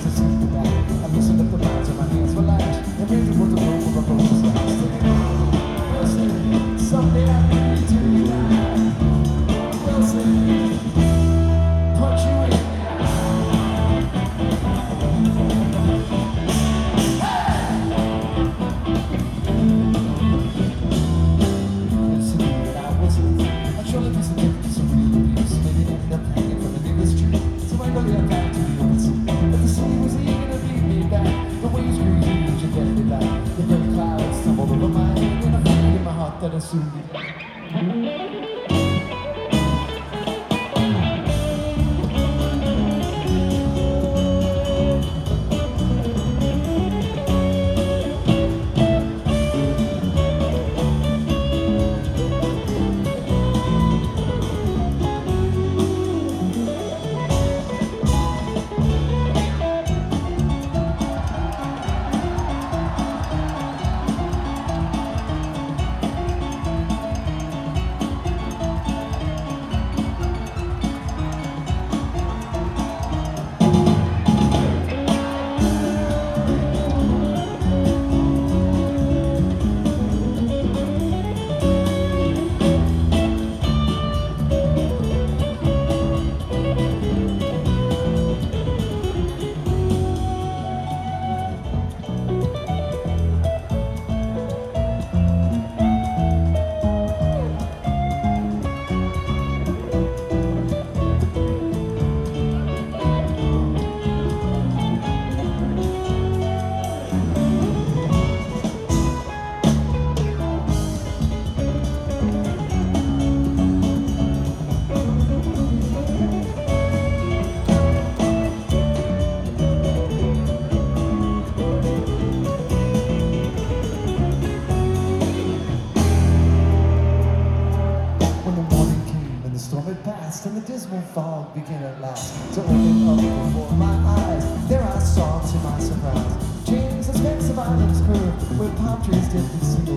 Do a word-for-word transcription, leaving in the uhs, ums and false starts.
to see me back. I loosened up the bonds and my hands were lashed. And maybe was the rope of a boat was last. Wilson, someday I need to be back. Wilson, punch you in the eye. Listen, I was I surely was addicted to some real abuse. Maybe ended up hanging from the nearest tree. So I really got back to the honest. But the city was eager to lead me back. The waves grew huge and deadly black. The gray clouds tumbled over my head, and I felt in my heart that I soon be dead. And the dismal fog began at last to open up before my eyes. There I saw, to my surprise, James' fence of islands curved, where palm trees dipped in sea.